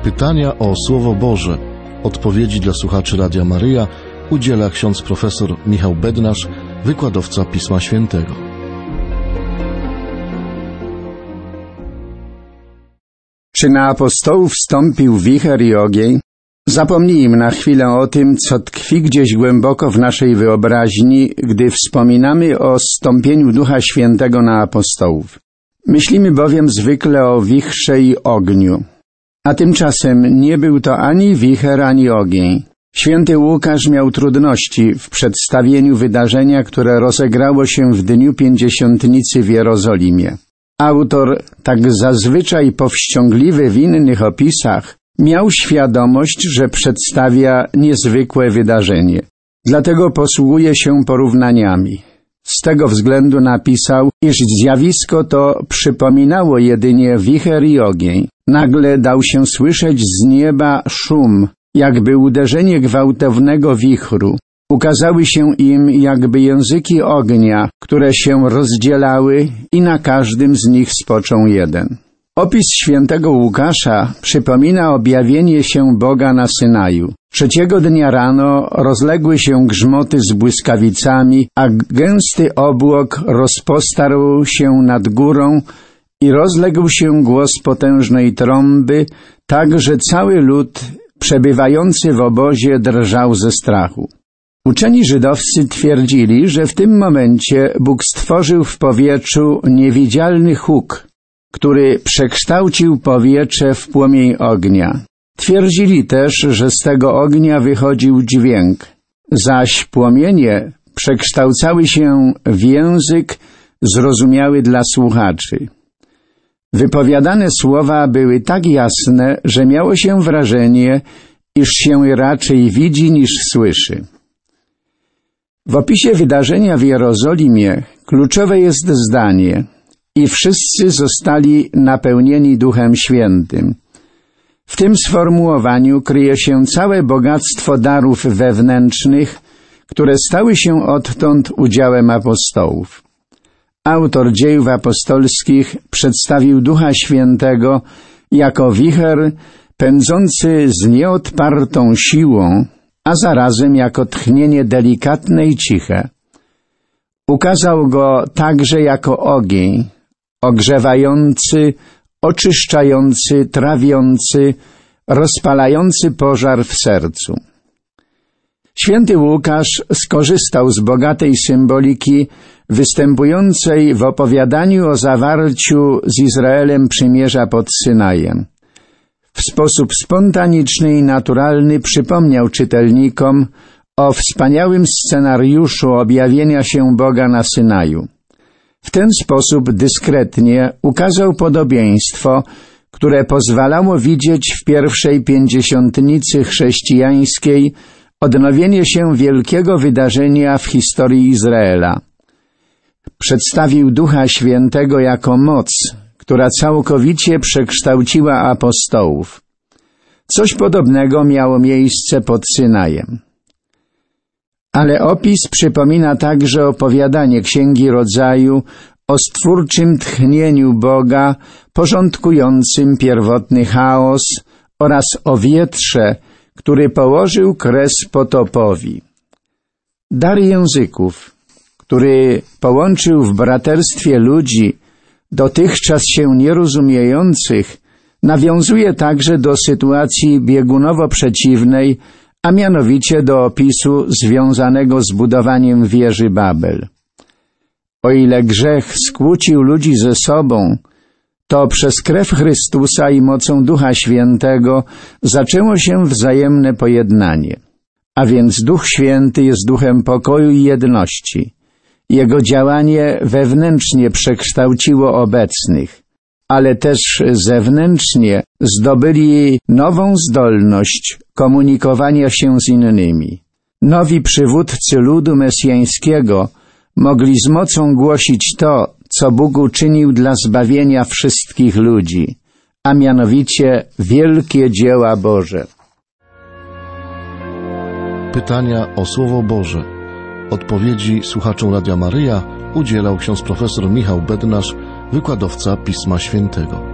Pytania o Słowo Boże. Odpowiedzi dla słuchaczy Radia Maryja udziela ksiądz profesor Michał Bednarz, wykładowca Pisma Świętego. Czy na apostołów wstąpił wicher i ogień? Zapomnijmy na chwilę o tym, co tkwi gdzieś głęboko w naszej wyobraźni, gdy wspominamy o zstąpieniu Ducha Świętego na apostołów. Myślimy bowiem zwykle o wichrze i ogniu. A tymczasem nie był to ani wicher, ani ogień. Święty Łukasz miał trudności w przedstawieniu wydarzenia, które rozegrało się w dniu Pięćdziesiątnicy w Jerozolimie. Autor, tak zazwyczaj powściągliwy w innych opisach, miał świadomość, że przedstawia niezwykłe wydarzenie. Dlatego posługuje się porównaniami. Z tego względu napisał, iż zjawisko to przypominało jedynie wicher i ogień. Nagle dał się słyszeć z nieba szum, jakby uderzenie gwałtownego wichru. Ukazały się im jakby języki ognia, które się rozdzielały i na każdym z nich spoczął jeden. Opis świętego Łukasza przypomina objawienie się Boga na Synaju. Trzeciego dnia rano rozległy się grzmoty z błyskawicami, a gęsty obłok rozpostarł się nad górą i rozległ się głos potężnej trąby, tak że cały lud przebywający w obozie drżał ze strachu. Uczeni żydowscy twierdzili, że w tym momencie Bóg stworzył w powietrzu niewidzialny huk, który przekształcił powietrze w płomień ognia. Twierdzili też, że z tego ognia wychodził dźwięk, zaś płomienie przekształcały się w język zrozumiały dla słuchaczy. Wypowiadane słowa były tak jasne, że miało się wrażenie, iż się raczej widzi niż słyszy. W opisie wydarzenia w Jerozolimie kluczowe jest zdanie: i wszyscy zostali napełnieni Duchem Świętym. W tym sformułowaniu kryje się całe bogactwo darów wewnętrznych, które stały się odtąd udziałem apostołów. Autor Dziejów Apostolskich przedstawił Ducha Świętego jako wicher pędzący z nieodpartą siłą, a zarazem jako tchnienie delikatne i ciche. Ukazał go także jako ogień, ogrzewający, oczyszczający, trawiący, rozpalający pożar w sercu. Święty Łukasz skorzystał z bogatej symboliki występującej w opowiadaniu o zawarciu z Izraelem przymierza pod Synajem. W sposób spontaniczny i naturalny przypomniał czytelnikom o wspaniałym scenariuszu objawienia się Boga na Synaju. W ten sposób dyskretnie ukazał podobieństwo, które pozwalało widzieć w pierwszej pięćdziesiątnicy chrześcijańskiej odnowienie się wielkiego wydarzenia w historii Izraela. Przedstawił Ducha Świętego jako moc, która całkowicie przekształciła apostołów. Coś podobnego miało miejsce pod Synajem. Ale opis przypomina także opowiadanie Księgi Rodzaju o stwórczym tchnieniu Boga, porządkującym pierwotny chaos oraz o wietrze, który położył kres potopowi. Dar języków, który połączył w braterstwie ludzi, dotychczas się nierozumiejących, nawiązuje także do sytuacji biegunowo przeciwnej, a mianowicie do opisu związanego z budowaniem wieży Babel. O ile grzech skłócił ludzi ze sobą, to przez krew Chrystusa i mocą Ducha Świętego zaczęło się wzajemne pojednanie. A więc Duch Święty jest duchem pokoju i jedności. Jego działanie wewnętrznie przekształciło obecnych, ale też zewnętrznie zdobyli nową zdolność komunikowania się z innymi. Nowi przywódcy ludu mesjańskiego mogli z mocą głosić to, co Bóg uczynił dla zbawienia wszystkich ludzi, a mianowicie wielkie dzieła Boże. Pytania o Słowo Boże. Odpowiedzi słuchaczom Radia Maryja udzielał ksiądz profesor Michał Bednarz, wykładowca Pisma Świętego.